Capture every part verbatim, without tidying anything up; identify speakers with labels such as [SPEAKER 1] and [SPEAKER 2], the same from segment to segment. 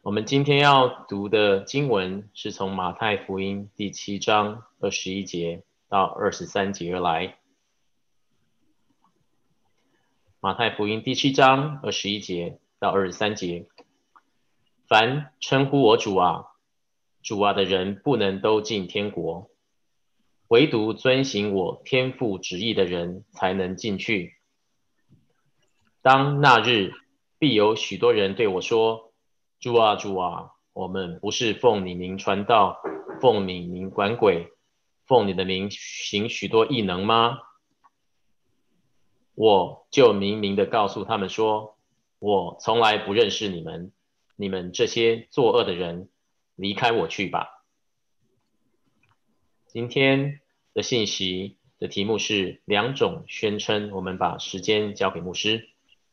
[SPEAKER 1] 我们今天要读的经文是从马太福音第七章二十一节到二十三节而来。马太福音第七章二十一节到二十三节，凡称呼我主啊、主啊的人，不能都进天国，唯独遵行我天父旨意的人才能进去。当那日，必有许多人对我说：主啊，主啊，我们不是奉你名传道，奉你名管鬼，奉你的名行许多异能吗？我就明明的告诉他们说，我从来不认识你们，你们这些作恶的人，离开我去吧。今天的信息的题目是两种宣称，我们把时间交给牧师。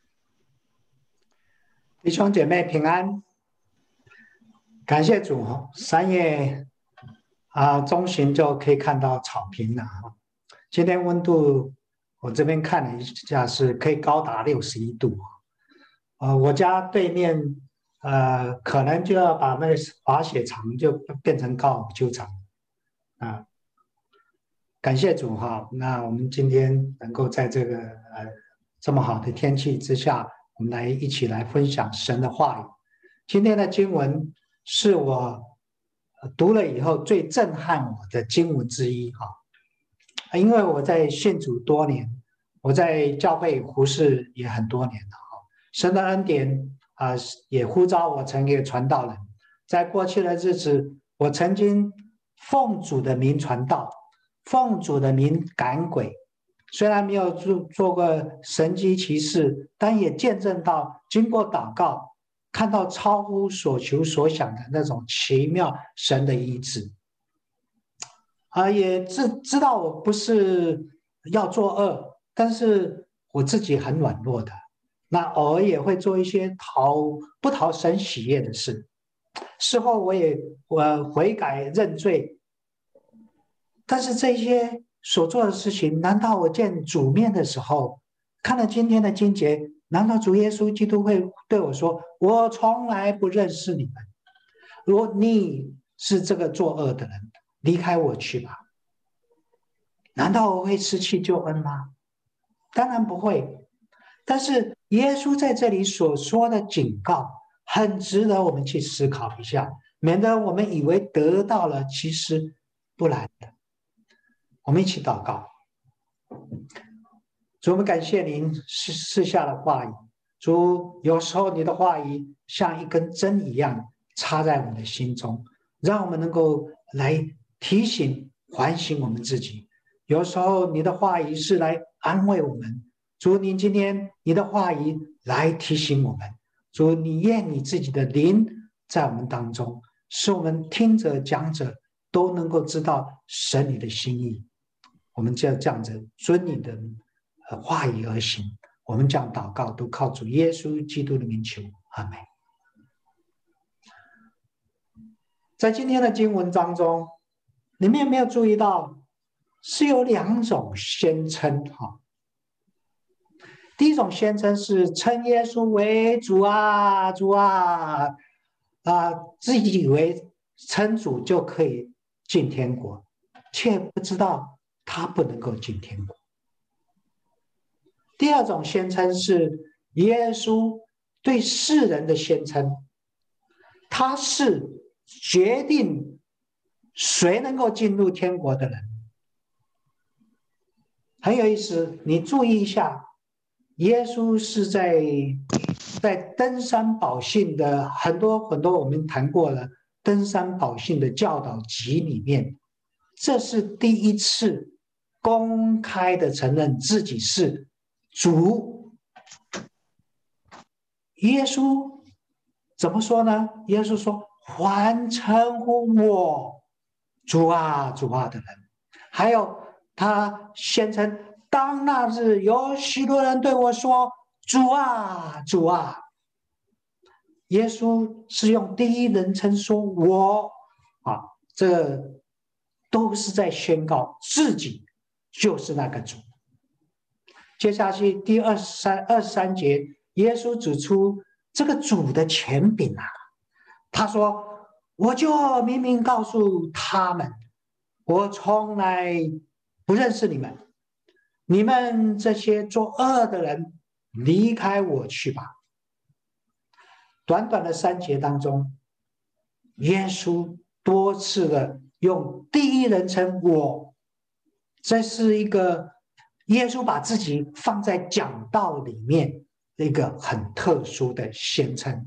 [SPEAKER 2] 弟兄姐妹平安，感谢主，三月啊中旬就可以看到草坪了。今天温度我这边看了一下，是可以高达六十一度。呃，我家对面呃可能就要把那个滑雪场就变成高尔夫球场啊。感谢主哈，那我们今天能够在这个呃这么好的天气之下，我们来一起来分享神的话语。今天的经文是我读了以后最震撼我的经文之一哈，因为我在信主多年，我在教会服侍也很多年了哈，神的恩典啊、呃、也呼召我成为传道人。在过去的日子，我曾经奉主的名传道，奉主的名赶鬼，虽然没有做做过神迹奇事，但也见证到经过祷告，看到超乎所求所想的那种奇妙神的医治。啊，也知知道我不是要作恶，但是我自己很软弱的，那偶尔也会做一些讨不讨神喜悦的事。事后我也我悔改认罪，但是这些所做的事情，难道我见主面的时候，看了今天的经节，难道主耶稣基督会对我说：“我从来不认识你们，如果你是这个作恶的人，离开我去吧。”难道我会失去救恩吗？当然不会。但是耶稣在这里所说的警告，很值得我们去思考一下，免得我们以为得到了，其实不然的。我们一起祷告。主，我们感谢您赐下的话语。主，有时候你的话语像一根针一样插在我们的心中，让我们能够来提醒、反省我们自己。有时候你的话语是来安慰我们，主，你今天你的话语来提醒我们。主，你愿你自己的灵在我们当中，使我们听者讲者都能够知道神你的心意。我们就要这样子遵你的话语而行。我们这样祷告都靠主耶稣基督的名求，阿们。在今天的经文当中，你们有没有注意到是有两种宣称哈？第一种宣称是称耶稣为主啊，主啊，啊，自己以为称主就可以进天国，却不知道他不能够进天国。第二种宣称是耶稣对世人的宣称，他是决定谁能够进入天国的人。很有意思，你注意一下，耶稣是在在登山宝训的很多很多我们谈过了登山宝训的教导集里面，这是第一次公开的承认自己是主。耶稣怎么说呢？耶稣说：“凡称呼我主啊主啊的人。”还有他宣称：“当那日有许多人对我说：主啊主啊。”耶稣是用第一人称说我啊，这都是在宣告自己就是那个主。接下去第二十三二十三节，耶稣指出这个主的权柄啊， 他说：“我就明明告诉他们，我从来不认识你们，你们这些作恶的人，离开我去吧。”短短的三节当中，耶稣多次的用第一人称我，这是一个耶稣把自己放在讲道里面一个很特殊的宣称。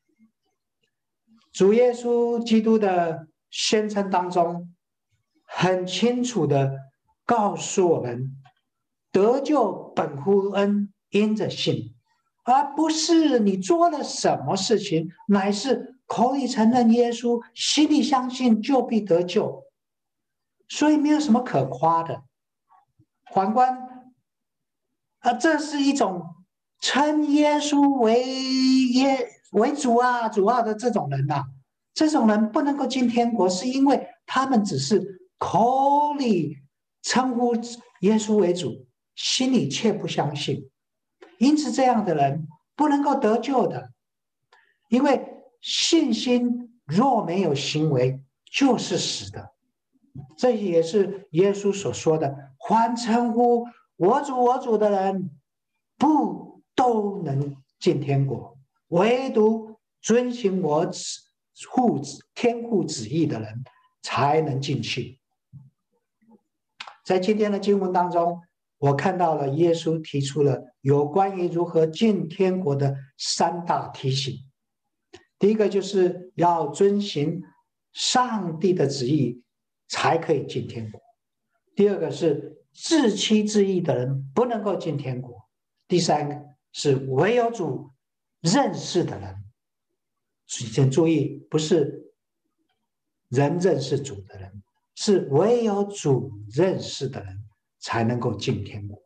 [SPEAKER 2] 主耶稣基督的宣称当中，很清楚的告诉我们，得救本乎恩，因着信，而不是你做了什么事情，乃是口里承认耶稣，心里相信，就必得救。所以没有什么可夸的。反观，啊，这是一种称耶稣为耶为主啊主啊的这种人呐、啊，这种人不能够进天国，是因为他们只是口里称呼耶稣为主，心里却不相信。因此，这样的人不能够得救的，因为信心若没有行为，就是死的。这也是耶稣所说的：“凡称呼我主我主的人，不都能进天国，唯独遵行我父天父旨意的人，才能进去。”在今天的经文当中，我看到了耶稣提出了有关于如何进天国的三大提醒。第一个就是要遵行上帝的旨意，才可以进天国。第二个是自欺自义的人不能够进天国。第三个是唯有主认识的人。请注意，不是人认识主的人，是唯有主认识的人才能够进天国。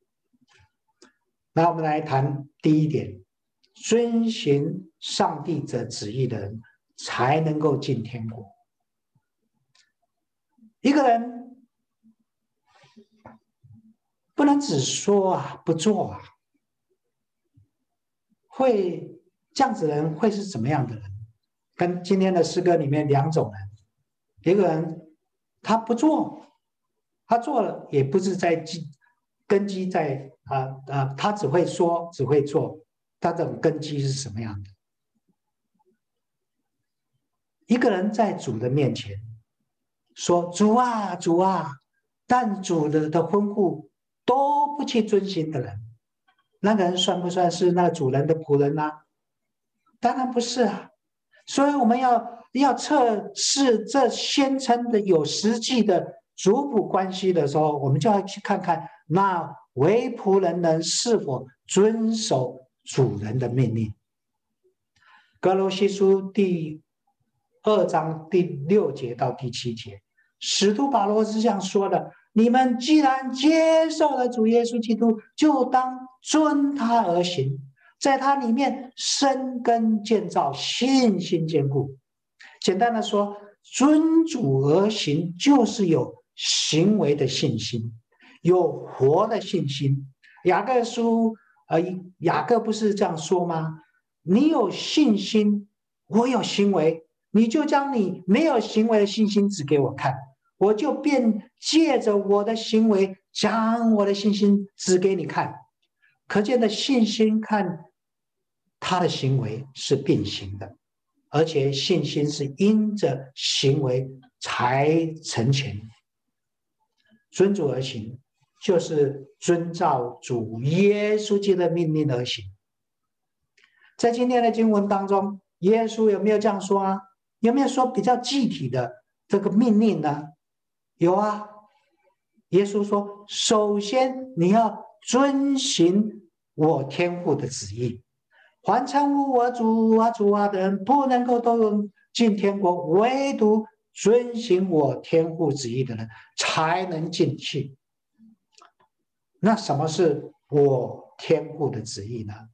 [SPEAKER 2] 那我们来谈第一点，遵行上帝的旨意的人才能够进天国。一个人不能只说啊不做啊，会这样子的人会是怎么样的人？跟今天的诗歌里面两种人，一个人他不做，他做了也不是在根基在啊啊，他只会说只会做，他这种根基是什么样的？一个人在主的面前说主啊主啊，但主的的吩咐都不去遵行的人，那个人算不算是那主人的仆人呢、啊？当然不是啊。所以我们要要测试这宣称的有实际的主仆关系的时候，我们就要去看看那为仆人人是否遵守主人的命令。歌罗西书第二章第六节到第七节，使徒保罗是这样说的：你们既然接受了主耶稣基督，就当遵他而行，在他里面生根建造，信心坚固。简单的说，遵主而行就是有行为的信心，有活的信心。雅各书呃，雅各不是这样说吗？你有信心，我有行为，你就将你没有行为的信心指给我看，我就便借着我的行为将我的信心指给你看。可见的信心看他的行为是并行的，而且信心是因着行为才成全。遵主而行，就是遵照主耶稣基督的命令而行。在今天的经文当中，耶稣有没有这样说啊？有没有说比较具体的这个命令呢？有啊。耶稣说，首先你要遵行我天父的旨意，凡称呼我主啊主啊的人，不能够都进天国，唯独遵行我天父旨意的人才能进去。那什么是我天父的旨意呢？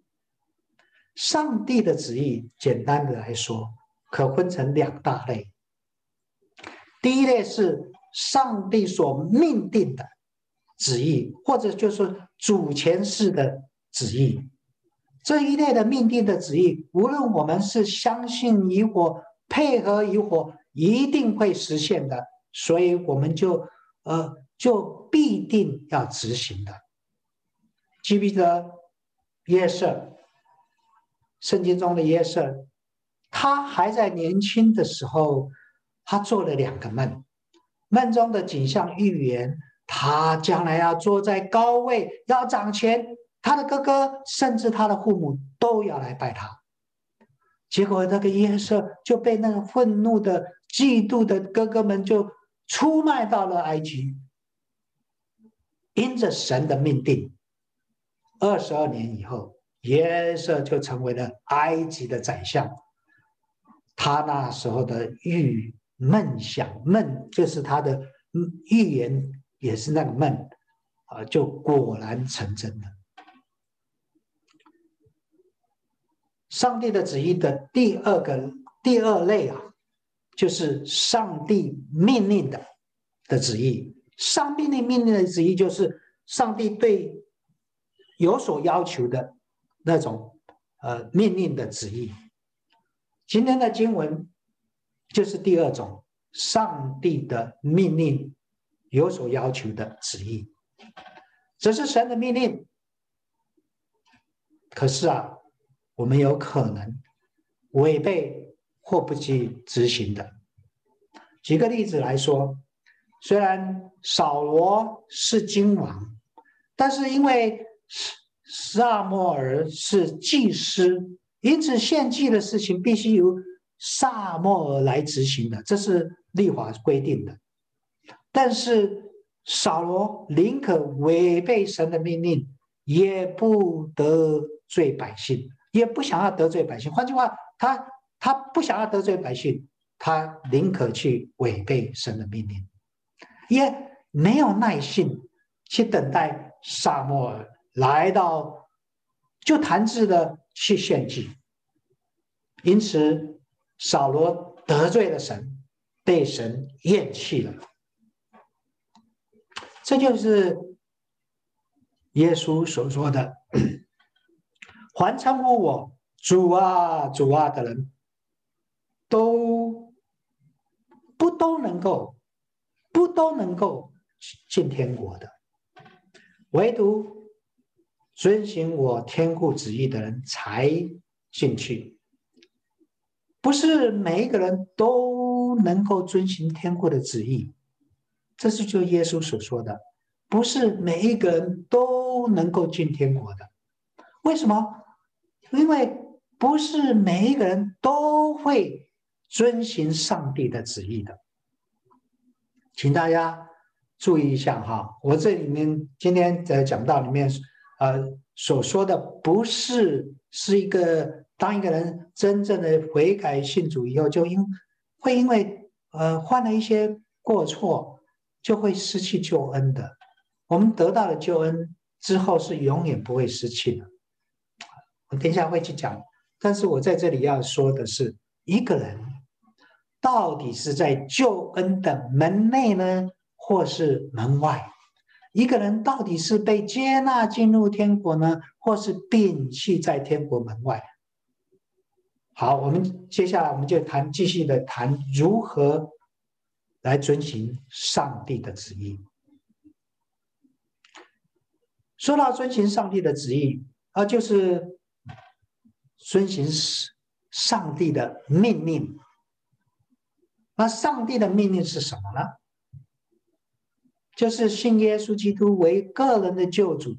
[SPEAKER 2] 上帝的旨意，简单的来说，可分成两大类。第一类是上帝所命定的旨意，或者就是主权式的旨意。 这一类的命定的旨意，无论我们是相信与否、配合与否，一定会实现的。所以我们就呃就必定要执行的。记不记得约瑟？圣经中的约瑟，他还在年轻的时候，他做了两个梦，梦中的景象预言他将来要坐在高位，要掌权，他的哥哥甚至他的父母都要来拜他。结果那个约瑟就被那个愤怒的、嫉妒的哥哥们就出卖到了埃及。因着神的命定，二十二年以后，约瑟就成为了埃及的宰相。他那时候的预梦想，梦就是他的预言，也是那个梦啊，就果然成真了。上帝的旨意的第二个第二类啊，就是上帝命令的的旨意。上帝命令的旨意就是上帝对有所要求的那种呃命令的旨意。今天的经文就是第二种上帝的命令有所要求的旨意。这是神的命令，可是啊，我们有可能违背或不去执行的。举个例子来说，虽然扫罗是君王，但是因为撒母耳是祭司，因此献祭的事情必须由撒母耳来执行的，这是律法规定的。但是扫罗宁可违背神的命令，也不得罪百姓，也不想要得罪百姓。换句话，他他不想要得罪百姓，他宁可去违背神的命令，也没有耐性去等待撒母耳来到，就弹制的去献祭。因此，扫罗得罪了神，被神厌弃了。这就是耶稣所说的：“凡称呼我主啊、主啊的人，都不都能够，不都能够进天国的，唯独遵行我天父旨意的人才进去。不是每一个人都能够遵行天父的旨意。”这是就耶稣所说的，不是每一个人都能够进天国的。为什么？因为不是每一个人都会遵行上帝的旨意的。请大家注意一下哈，我这里面今天在讲道里面呃所说的，不是是一个当一个人真正的悔改信主以后，就因会因为呃犯了一些过错，就会失去救恩的。我们得到了救恩之后是永远不会失去的。我等一下会去讲，但是我在这里要说的是，一个人到底是在救恩的门内呢，或是门外？一个人到底是被接纳进入天国呢，或是摒弃在天国门外？好，我们接下来我们就谈继续的谈如何来遵行上帝的旨意。说到遵行上帝的旨意，啊，就是遵行上帝的命令。那上帝的命令是什么呢？就是信耶稣基督为个人的救主。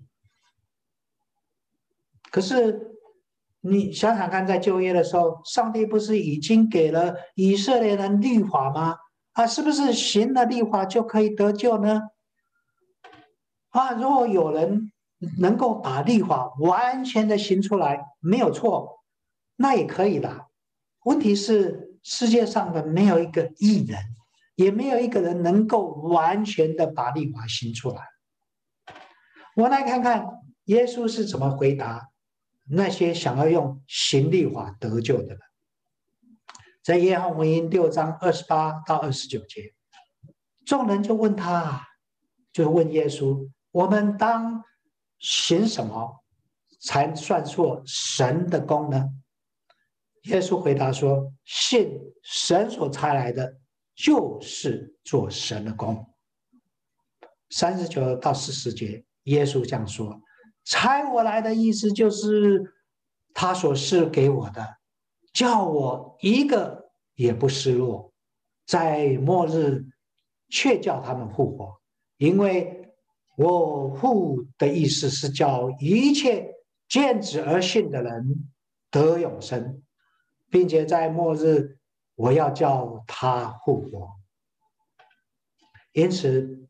[SPEAKER 2] 可是你想想看，在旧约的时候，上帝不是已经给了以色列人律法吗？啊，是不是行了律法就可以得救呢？啊，如果有人能够把律法完全的行出来，没有错，那也可以的。问题是世界上的没有一个义人，也没有一个人能够完全的把律法行出来。我来看看耶稣是怎么回答那些想要用行律法得救的人。在约翰福音六章二十八到二十九节，众人就问他，就问耶稣：我们当行什么才算作神的工呢？耶稣回答说：信神所差来的，就是做神的工。三十九到四十节，耶稣这样说：差我来的意思就是他所赐给我的，叫我一个也不失落，在末日却叫他们复活。因为我父的意思是叫一切见子而信的人得永生，并且在末日我要叫他复活。因此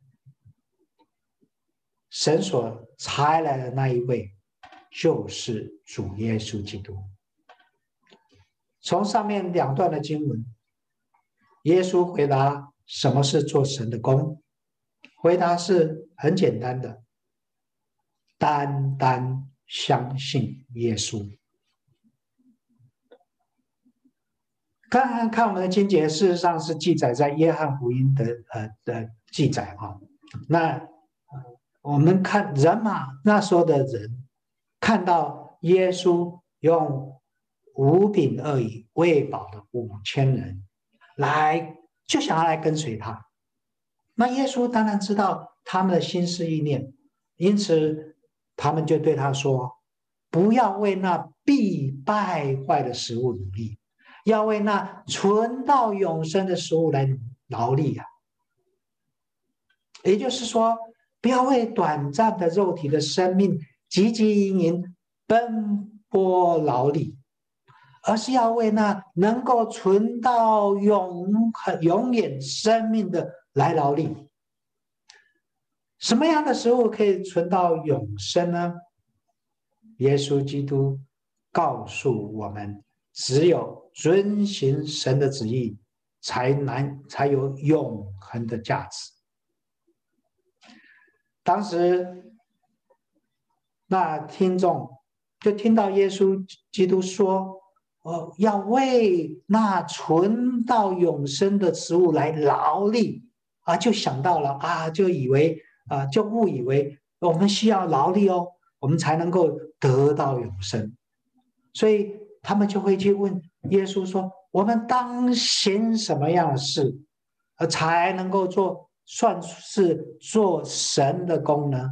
[SPEAKER 2] 神所差来的那一位就是主耶稣基督。从上面两段的经文，耶稣回答什么是做神的工，回答是很简单的，单单相信耶稣。看看看我们的经节，事实上是记载在约翰福音的呃的记载啊。那我们看人嘛，那时候的人看到耶稣用五饼二鱼喂饱了五千人，来就想要来跟随他。那耶稣当然知道他们的心思意念，因此他们就对他说：不要为那必败坏的食物努力，要为那存到永生的食物来劳力啊。也就是说，不要为短暂的肉体的生命汲汲营营奔波劳力，而是要为那能够存到永永远生命的来劳力。什么样的食物可以存到永生呢？耶稣基督告诉我们，只有遵行神的旨意，才能才有永恒的价值。当时那听众就听到耶稣基督说：哦，要为那存到永生的食物来劳力啊，就想到了啊，就以为啊，就误以为我们需要劳力哦，我们才能够得到永生。所以他们就会去问耶稣说：我们当行什么样的事，呃，才能够做算是做神的工呢？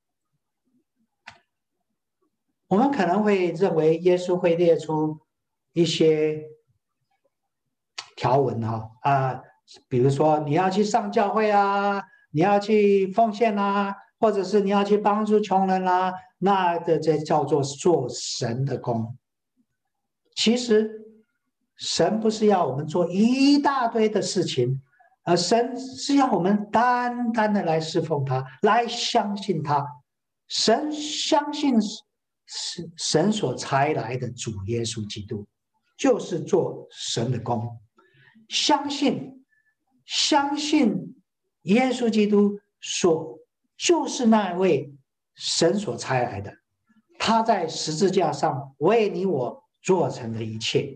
[SPEAKER 2] 我们可能会认为耶稣会列出一些条文哈啊，比如说你要去上教会啊，你要去奉献啊，或者是你要去帮助穷人啊，那这这叫做做神的工。其实神不是要我们做一大堆的事情，而神是要我们单单的来侍奉他，来相信他。神相信是神所差来的主耶稣基督，就是做神的工。相信相信耶稣基督所就是那位神所差来的，他在十字架上为你我做成的一切。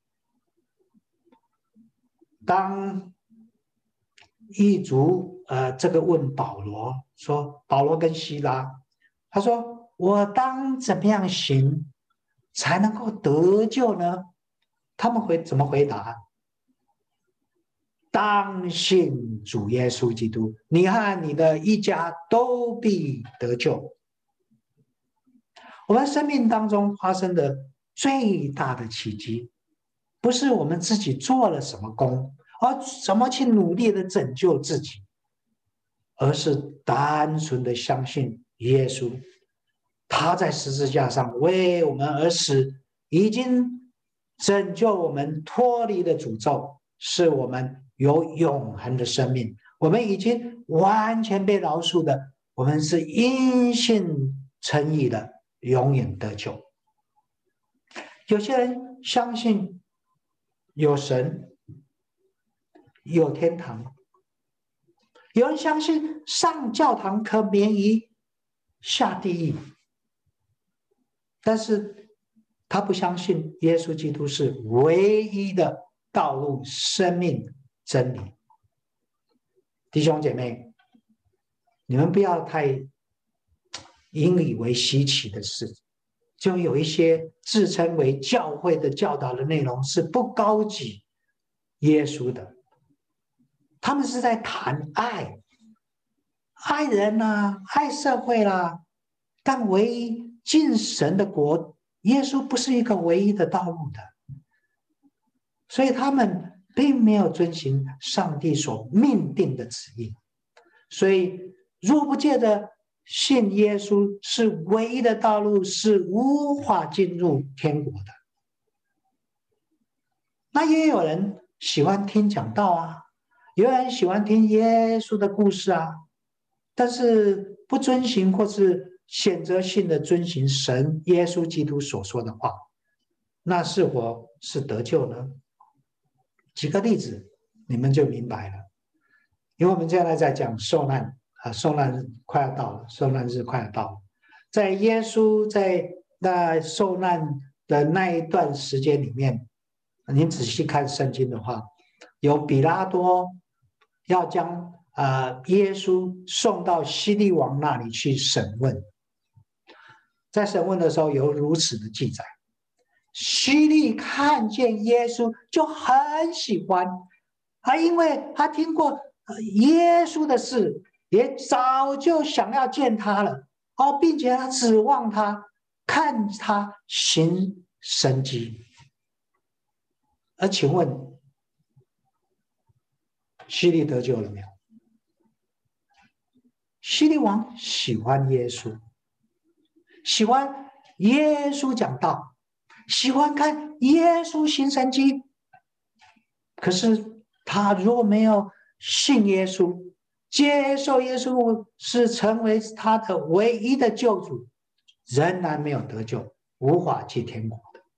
[SPEAKER 2] 当狱卒呃这个问保罗说，保罗跟希拉，他说：我当怎么样行才能够得救呢？他们会怎么回答？当信主耶稣基督，你和你的一家都必得救。我们生命当中发生的最大的奇迹，不是我们自己做了什么功，而怎么去努力的拯救自己，而是单纯的相信耶稣，他在十字架上为我们而死，已经拯救我们脱离了诅咒，是我们有永恒的生命。我们已经完全被饶恕的，我们是因信称义的，永远得救。有些人相信有神，有天堂，有人相信上教堂可免于下地狱，但是他不相信耶稣基督是唯一的道路、生命、真理。弟兄姐妹，你们不要太引以为稀奇的事， 就有一些自称为教会的教导的内容是不高举耶稣的，他们是在谈爱，爱人啊，爱社会啦、啊，但唯一进神的国，耶稣不是一个唯一的道路的，所以他们并没有遵行上帝所命定的旨意。所以若不借着信耶稣是唯一的道路，是无法进入天国的。那也有人喜欢听讲道啊，有人喜欢听耶稣的故事啊，但是不遵行或是选择性的遵行神耶稣基督所说的话，那是否是得救呢？举个例子你们就明白了。因为我们现在在讲受难啊，受难日快要到了，受难日快要到了。在耶稣在那受难的那一段时间里面，你仔细看圣经的话，有比拉多要将呃耶稣送到希律王那里去审问，在审问的时候有如此的记载：希律看见耶稣就很喜欢，啊，因为他听过耶稣的事，也早就想要见他了，哦，并且他指望他，看他行神迹。而请问，希律得救了没有？希律王喜欢耶稣，喜欢耶稣讲道，喜欢看耶稣行神迹。可是他若没有信耶稣，接受耶稣是成为他的唯一的救主，仍然没有得救，无法进天国的。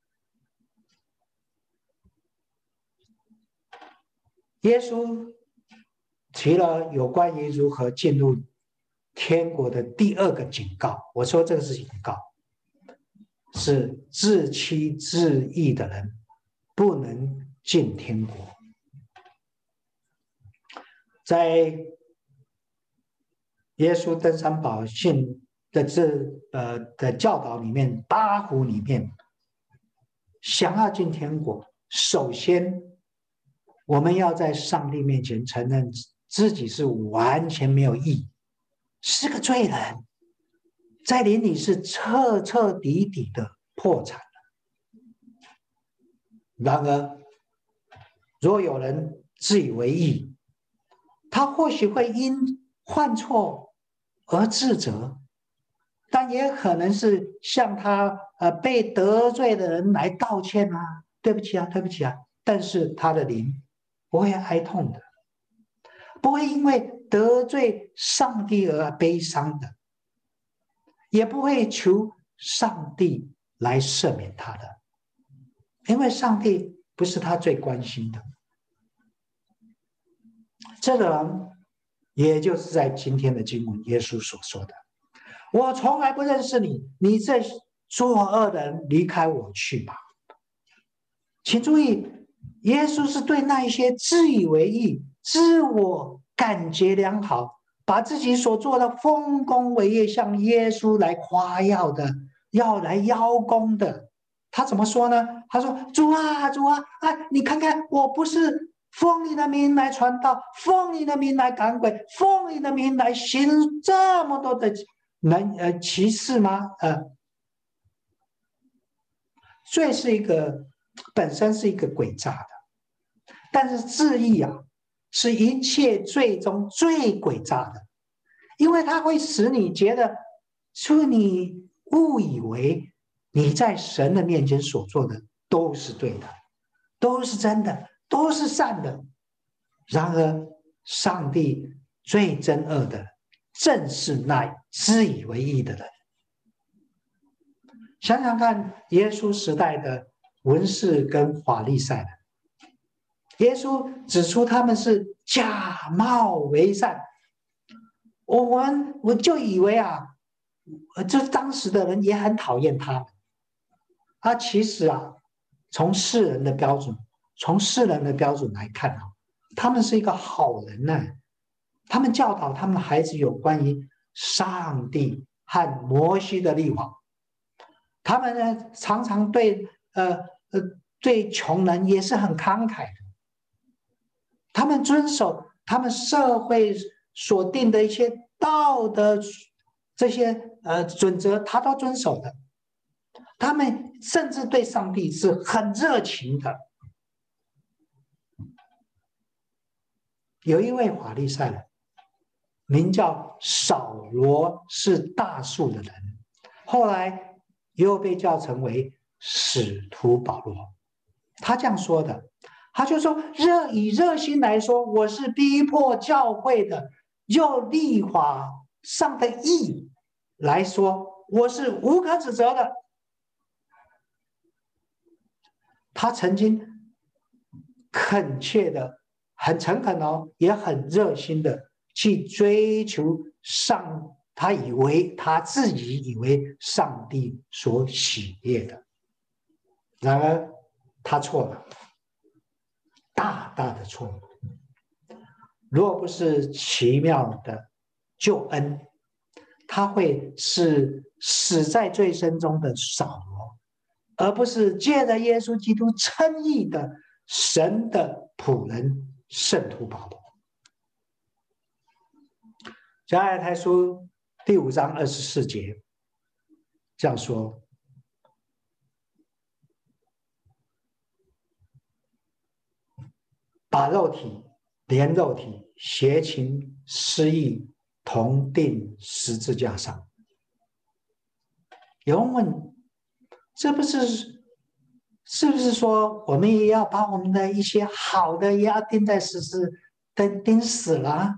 [SPEAKER 2] 耶稣提了有关于如何进入天国的第二个警告，我说这个是警告，是自欺自义的人不能进天国。在耶稣登山宝训的这呃的教导里面，八福里面，想要进天国，首先我们要在上帝面前承认自己是完全没有义，是个罪人，在灵里是彻彻底底的破产了。然而，若有人自以为义，他或许会因犯错而自责，但也可能是向他呃被得罪的人来道歉啊，对不起啊，对不起啊。但是他的灵不会哀痛的，不会因为得罪上帝而悲伤的，也不会求上帝来赦免他的，因为上帝不是他最关心的。这个人，也就是在今天的经文耶稣所说的：“我从来不认识你，你这作恶的人，离开我去吧。”请注意，耶稣是对那一些自以为义、自我感觉良好，把自己所做的丰功伟业向耶稣来夸耀的，要来邀功的。他怎么说呢？他说：“主啊，主啊，哎，你看看，我不是奉你的名来传道，奉你的名来赶鬼，奉你的名来行这么多的能呃奇事吗？”呃，罪是一个本身是一个诡诈的，但是自义啊，是一切罪中最诡诈的，因为它会使你觉得，说你误以为你在神的面前所做的都是对的，都是真的，都是善的。然而，上帝最憎恶的正是那自以为义的人。想想看，耶稣时代的文士跟法利赛人，耶稣指出他们是假冒为善。我们我就以为啊，这当时的人也很讨厌他们。啊，其实啊，从世人的标准，从世人的标准来看啊，他们是一个好人呢。他们教导他们的孩子有关于上帝和摩西的律法。 他们呢常常对呃呃对穷人也是很慷慨的。他们遵守他们社会所定的一些道德这些呃准则，他都遵守的。他们甚至对上帝是很热情的。有一位法利赛人，名叫扫罗，是大数的人，后来又被叫成为使徒保罗。他这样说的，他就说：热以热心来说，我是逼迫教会的；就律法上的义来说，我是无可指责的。他曾经恳切的、很诚恳哦，也很热心的去追求上，他以为他自己以为上帝所喜悦的。然而他错了，大大的错误。若不是奇妙的救恩，他会是死在罪身中的扫罗，而不是借着耶稣基督称义的神的仆人圣徒保罗。加拉太书第五章二十四节这样说：把肉体连肉体邪情私意同钉十字架上。有人问，这不是是不是说我们也要把我们的一些好的也要钉在十字钉钉死了？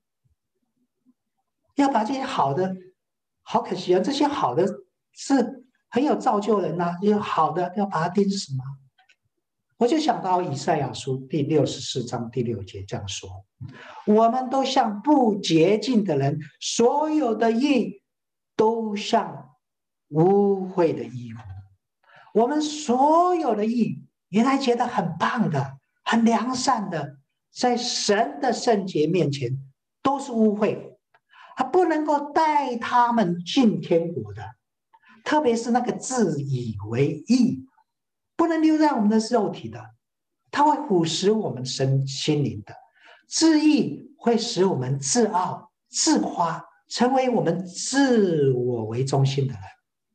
[SPEAKER 2] 要把这些好的，好可惜啊！这些好的是很有造就人呐、啊，有好的要把它钉死吗？我就想到以赛亚书第六十四章第六节这样说：我们都像不洁净的人，所有的义都像污秽的衣服。我们所有的义原来觉得很棒的、很良善的，在神的圣洁面前都是污秽，他不能够带他们进天国的。特别是那个自以为义，不能留在我们的肉体的，它会腐蚀我们身心灵的。自义会使我们自傲、自夸，成为我们自我为中心的人。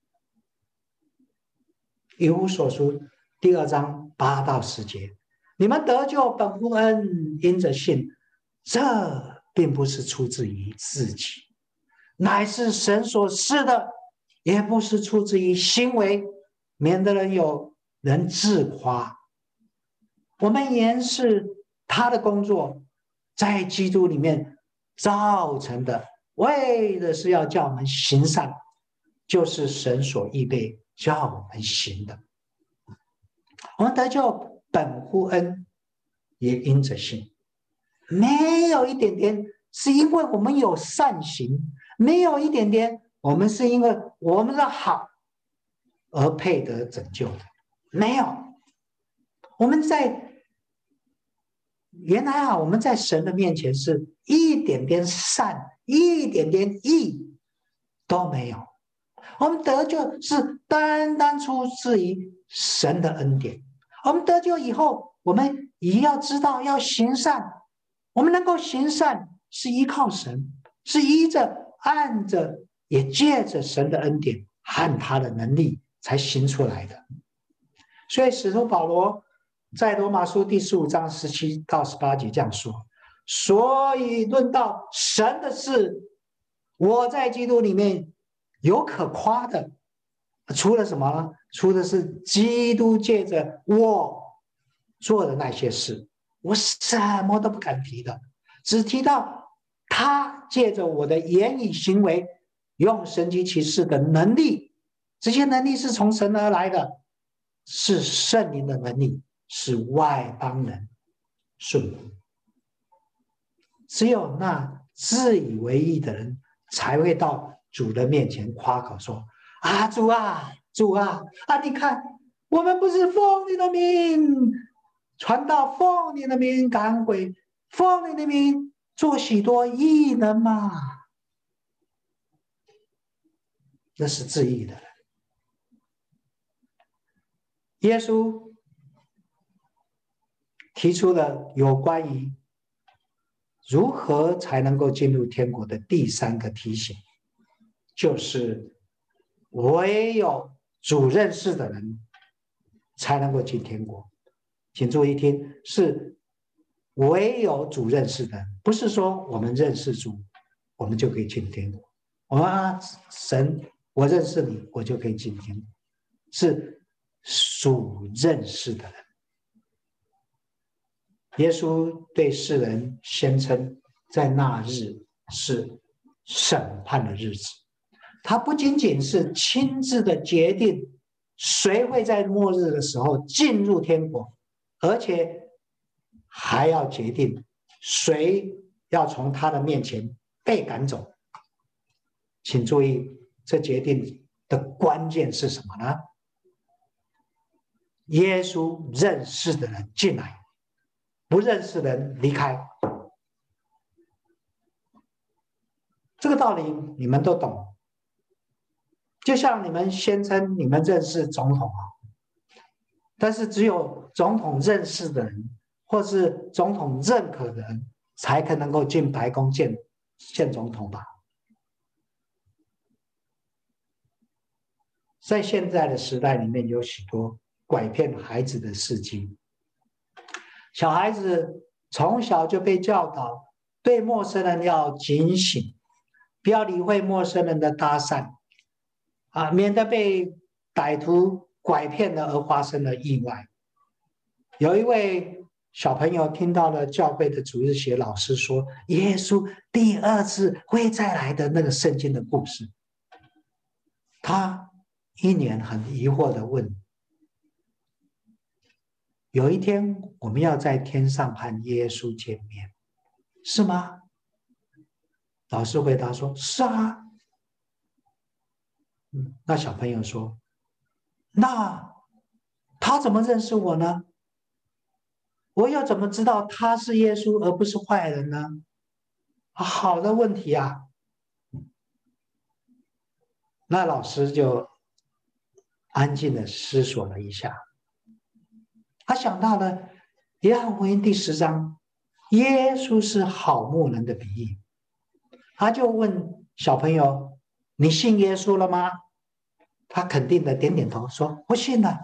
[SPEAKER 2] 以弗所书第二章八到十节，你们得救本乎恩，因着信，这并不是出自于自己，乃是神所赐的，也不是出自于行为，免得人有人自夸。我们原是他的工作，在基督里面造成的，为的是要叫我们行善，就是神所预备叫我们行的。我们得救本乎恩，也因着信，没有一点点是因为我们有善行，没有一点点我们是因为我们的好而配得拯救的，没有。我们在原来啊，我们在神的面前是一点点善、一点点义都没有。我们得救是单单出自于神的恩典。我们得救以后，我们也要知道要行善。我们能够行善，是依靠神，是依着、按着，也借着神的恩典和他的能力才行出来的。所以使徒保罗在罗马书第十五章十七到十八节这样说：所以论到神的事，我在基督里面有可夸的，除了什么呢？除了是基督借着我做的那些事，我什么都不敢提的，只提到他借着我的言语行为，用神迹奇事的能力，这些能力是从神而来的，是圣灵的能力，是外邦人顺服。只有那自以为义的人才会到主的面前夸口说：啊，主啊，主啊，啊，你看，我们不是奉你的名传道，奉你的名赶鬼，奉你的名做许多异能吗？那是自义的人。 耶稣提出了有关于如何才能够进入天国的第三个提醒，就是唯有主认识的人才能够进天国。请注意听，是唯有主认识的人，不是说我们认识主，我们就可以进天国。我们啊，神，我认识你，我就可以进天国。是属认识的人。耶稣对世人宣称，在那日是审判的日子。他不仅仅是亲自的决定谁会在末日的时候进入天国，而且还要决定谁要从他的面前被赶走。请注意，这决定的关键是什么呢？耶稣认识的人进来，不认识的人离开。这个道理你们都懂。就像你们宣称你们认识总统啊，但是只有总统认识的人，或是总统认可的人，才可能够进白宫见见总统吧。在现在的时代里面，有许多拐骗孩子的事迹。小孩子从小就被教导，对陌生人要警醒，不要理会陌生人的搭讪，啊，免得被歹徒拐骗了而发生了意外。有一位小朋友听到了教会的主日学老师说，耶稣第二次会再来的那个圣经的故事，他一脸很疑惑的问，有一天我们要在天上和耶稣见面，是吗？老师回答说，是啊。那小朋友说，那他怎么认识我呢？我又怎么知道他是耶稣而不是坏人呢？好的问题啊。那老师就安静的思索了一下，他想到了约翰福音第十章，耶稣是好牧人的比喻。他就问小朋友，你信耶稣了吗？他肯定的点点头说，我信了。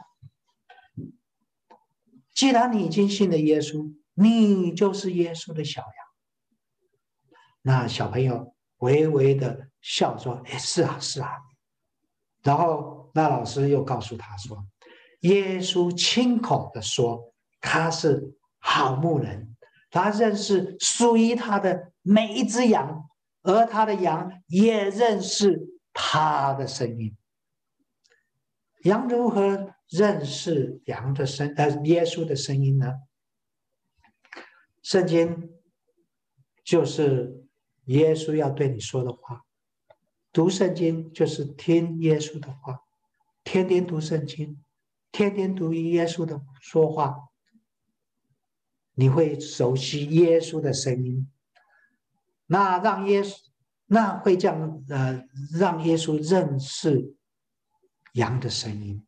[SPEAKER 2] 既然你已经信了耶稣，你就是耶稣的小羊。那小朋友微微的笑说，哎，是啊是啊。然后那老师又告诉他说，耶稣亲口的说他是好牧人，他认识属于他的每一只羊，而他的羊也认识他的声音。羊如何认识羊的声呃耶稣的声音呢？圣经就是耶稣要对你说的话，读圣经就是听耶稣的话，天天读圣经，天天读耶稣的说话，你会熟悉耶稣的声音，那让耶稣那会这样呃让耶稣认识羊的声音。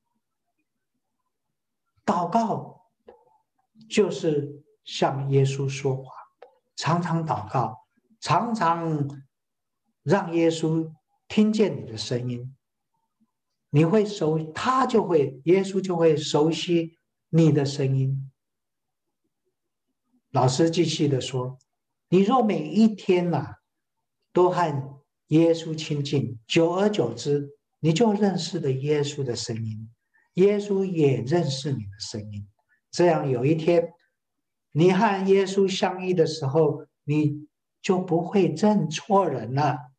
[SPEAKER 2] 祷告就是向耶稣说话，常常祷告，常常让耶稣听见你的声音，你会熟，他就会，耶稣就会熟悉你的声音。老师继续的说，你若每一天呐、啊、都和耶稣亲近，久而久之，你就认识了耶稣的声音，耶稣也认识你的声音。这样有一天，你和耶稣相遇的时候，你就不会认错人了。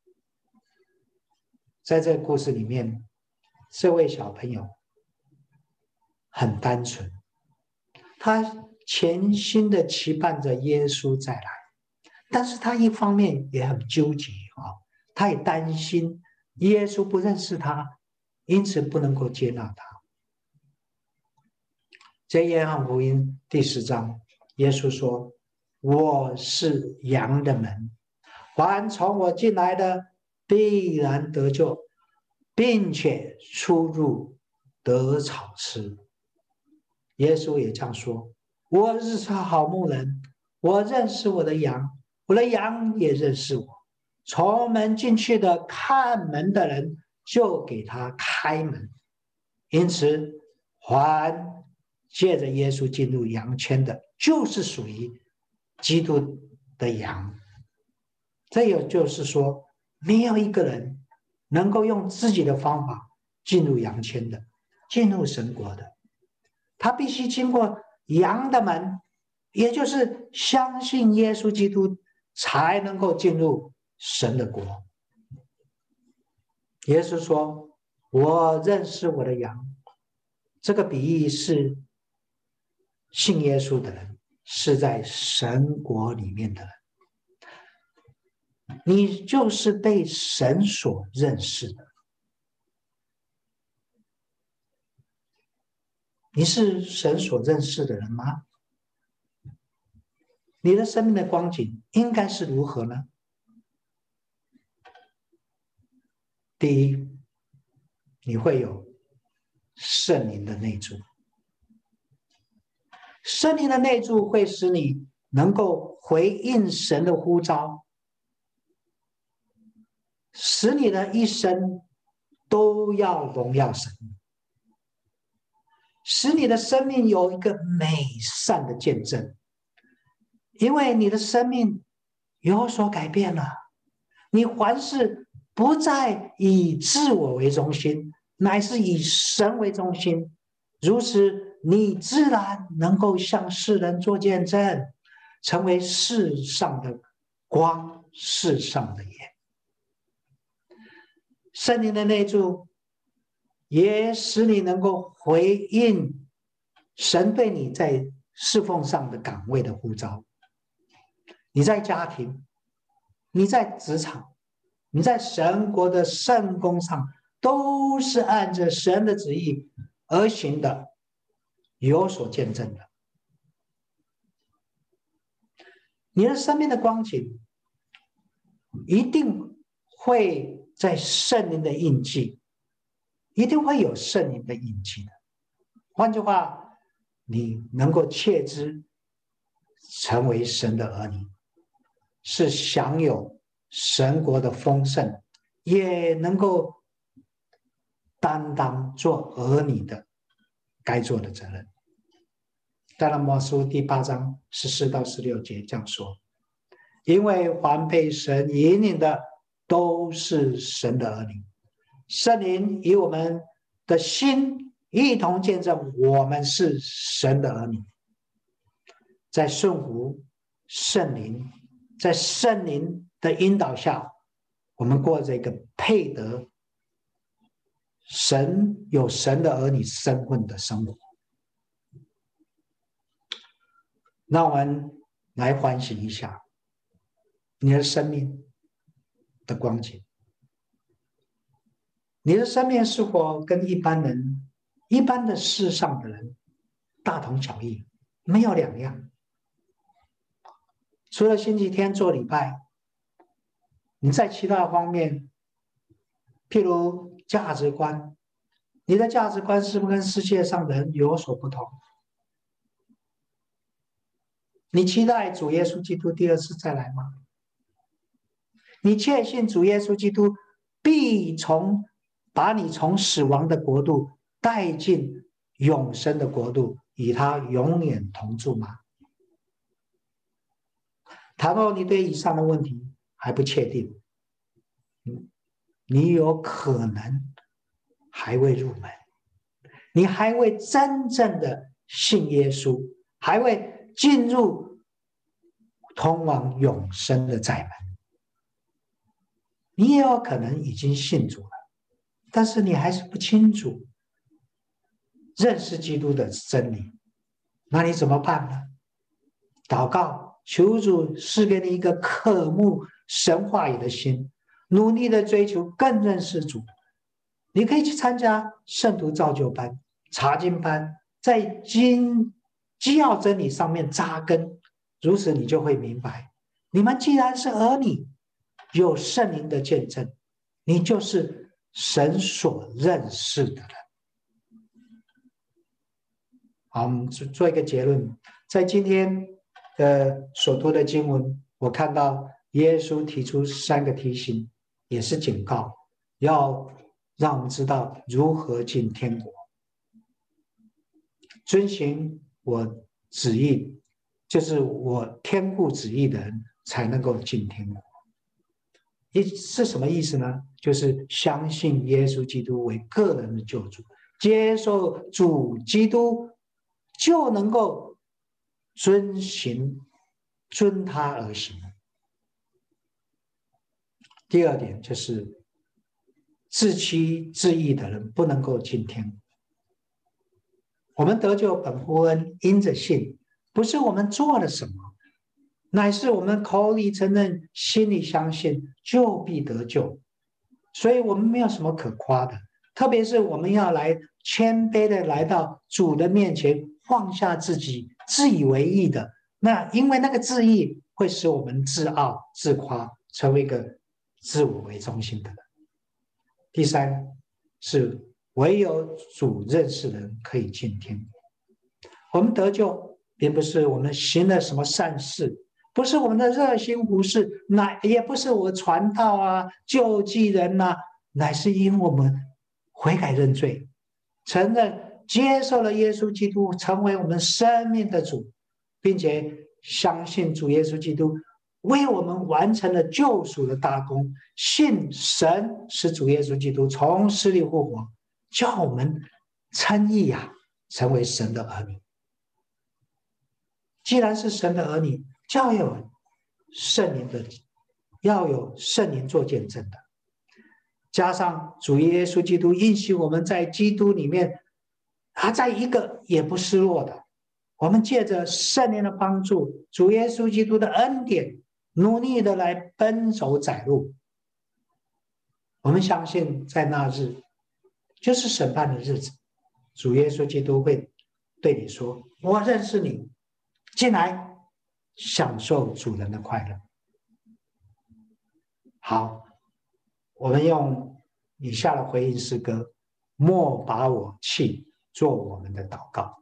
[SPEAKER 2] 在这个故事里面，这位小朋友很单纯，他全心的期盼着耶稣再来，但是他一方面也很纠结啊，他也担心耶稣不认识他，因此不能够接纳他。在约翰福音第十章，耶稣说，我是羊的门，凡从我进来的必然得救，并且出入得草吃。耶稣也这样说：我是好牧人，我认识我的羊，我的羊也认识我。从门进去的看门的人，就给他开门。因此，凡借着耶稣进入羊圈的，就是属于基督的羊。这也就是说，没有一个人能够用自己的方法进入羊圈的，进入神国的。他必须经过羊的门，也就是相信耶稣基督，才能够进入神的国。耶稣说：我认识我的羊。这个比喻是信耶稣的人，是在神国里面的人。你就是被神所认识的。你是神所认识的人吗？你的生命的光景应该是如何呢？第一，你会有圣灵的内住。圣灵的内住会使你能够回应神的呼召，使你的一生都要荣耀神，使你的生命有一个美善的见证。因为你的生命有所改变了，你凡事不再以自我为中心，乃是以神为中心。如此，你自然能够向世人做见证，成为世上的光，世上的盐。圣灵的内住也使你能够回应神对你在侍奉上的岗位的呼召。你在家庭，你在职场，你在神国的圣工上，都是按着神的旨意而行的，有所见证的。你的生命的光景一定会在圣灵的印记，一定会有圣灵的印记的。换句话，你能够切知成为神的儿女，是享有神国的丰盛，也能够担当做儿女的该做的责任。在拉摩书第八章十四到十六节这样说：因为凡被神引领的，都是神的儿女。圣灵与我们的心一同见证，我们是神的儿女。在顺服圣灵，在圣灵的引导下，我们过着一个配得神有神的儿女身份的生活。让我们来反省一下你的生命的光景。你的生命是否跟一般人、一般的世上的人大同小异，没有两样？除了星期天做礼拜，你在其他方面，譬如价值观，你的价值观是不是跟世界上的人有所不同？你期待主耶稣基督第二次再来吗？你确信主耶稣基督必从把你从死亡的国度带进永生的国度，与他永远同住吗？倘若你对以上的问题还不确定，你有可能还未入门，你还未真正的信耶稣，还未进入通往永生的窄门。你也有可能已经信主了，但是你还是不清楚认识基督的真理，那你怎么办呢？祷告，求主赐给你一个渴慕神话语的心，努力的追求更认识主。你可以去参加圣徒造就班、查经班，在经基要真理上面扎根，如此你就会明白，你们既然是儿女，有圣灵的见证，你就是神所认识的人。 好，我们做一个结论，在今天的所读的经文，我看到耶稣提出三个提醒，也是警告，要让我们知道如何进天国。遵行我旨意，就是我天父旨意的人才能够进天国。意是什么意思呢？就是相信耶稣基督为个人的救主，接受主基督，就能够遵行遵他而行。第二点就是自欺自义的人不能够进天国。我们得救本乎恩，因着信，不是我们做了什么，乃是我们口里承认，心里相信，就必得救。所以我们没有什么可夸的，特别是我们要来谦卑的来到主的面前，放下自己自以为意的，那因为那个自义会使我们自傲自夸，成为一个自我为中心的人。第三是唯有主认识的人可以进天国。我们得救并不是我们行了什么善事，不是我们的热心服事，乃也不是我传道啊救济人啊，乃是因我们悔改认罪，承认接受了耶稣基督成为我们生命的主，并且相信主耶稣基督为我们完成了救赎的大功，信神使主耶稣基督从死里复活，叫我们称义啊，成为神的儿女。既然是神的儿女，就要有圣灵的，要有圣灵做见证的。加上主耶稣基督应许我们在基督里面，他在一个也不失落的。我们借着圣灵的帮助，主耶稣基督的恩典，努力的来奔走窄路。我们相信在那日，就是审判的日子，主耶稣基督会对你说：“我认识你，进来享受主人的快乐。”好，我们用以下的回应诗歌，莫把我弃，做我们的祷告。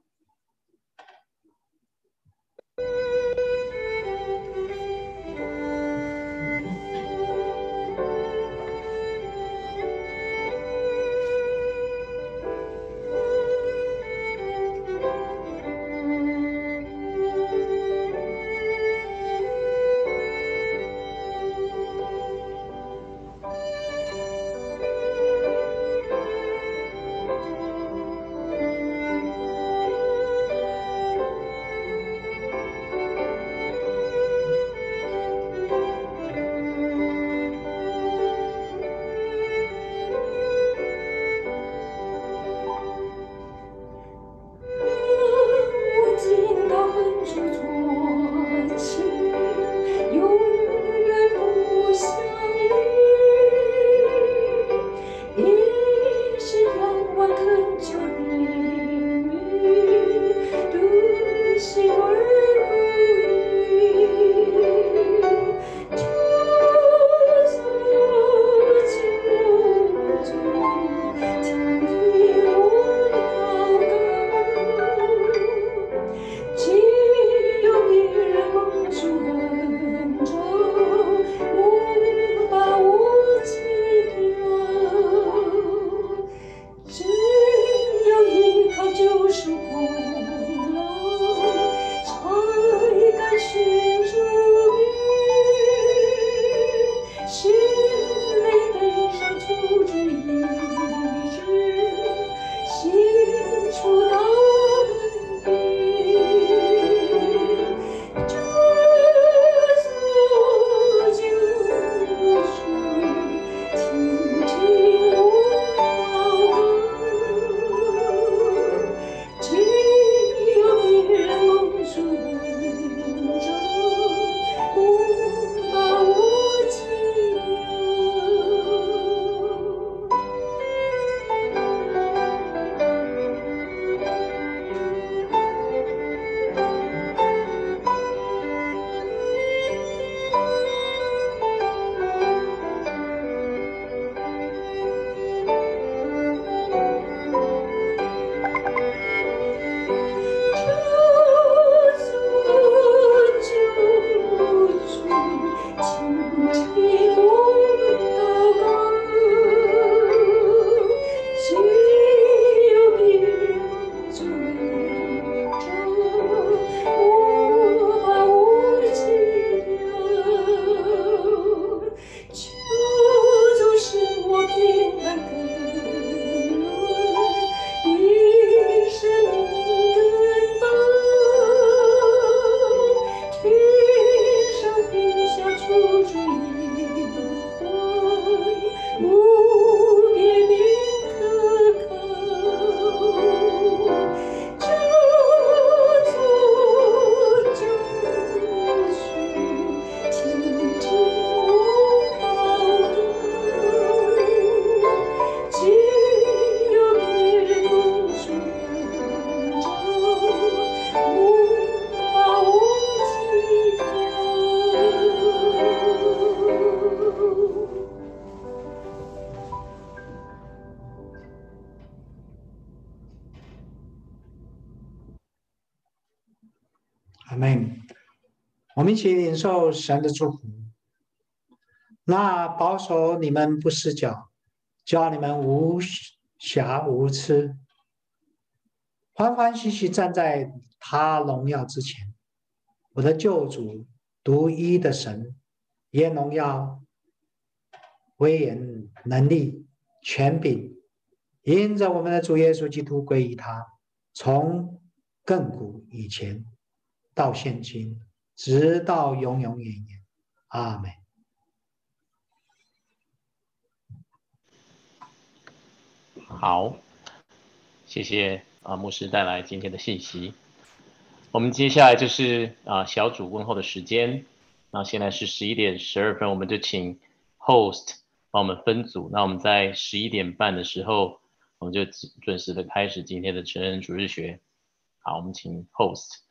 [SPEAKER 2] 们，我们一起领受神的祝福。那保守你们不失脚，叫你们无瑕无疵，欢欢喜喜站在他荣耀之前。我的救主，独一的神，耶荣耀、威严、能力、权柄，因着我们的主耶稣基督归于他，从亘古以前到现今，直到永永远远。阿们。
[SPEAKER 1] 好，谢谢啊，牧师带来今天的信息。我们接下来就是啊小组问候的时间。那现在是十一点十二分，我们就请 host 帮我们分组。那我们在十一点半的时候，我们就准时的开始今天的成人主日学。好，我们请 host。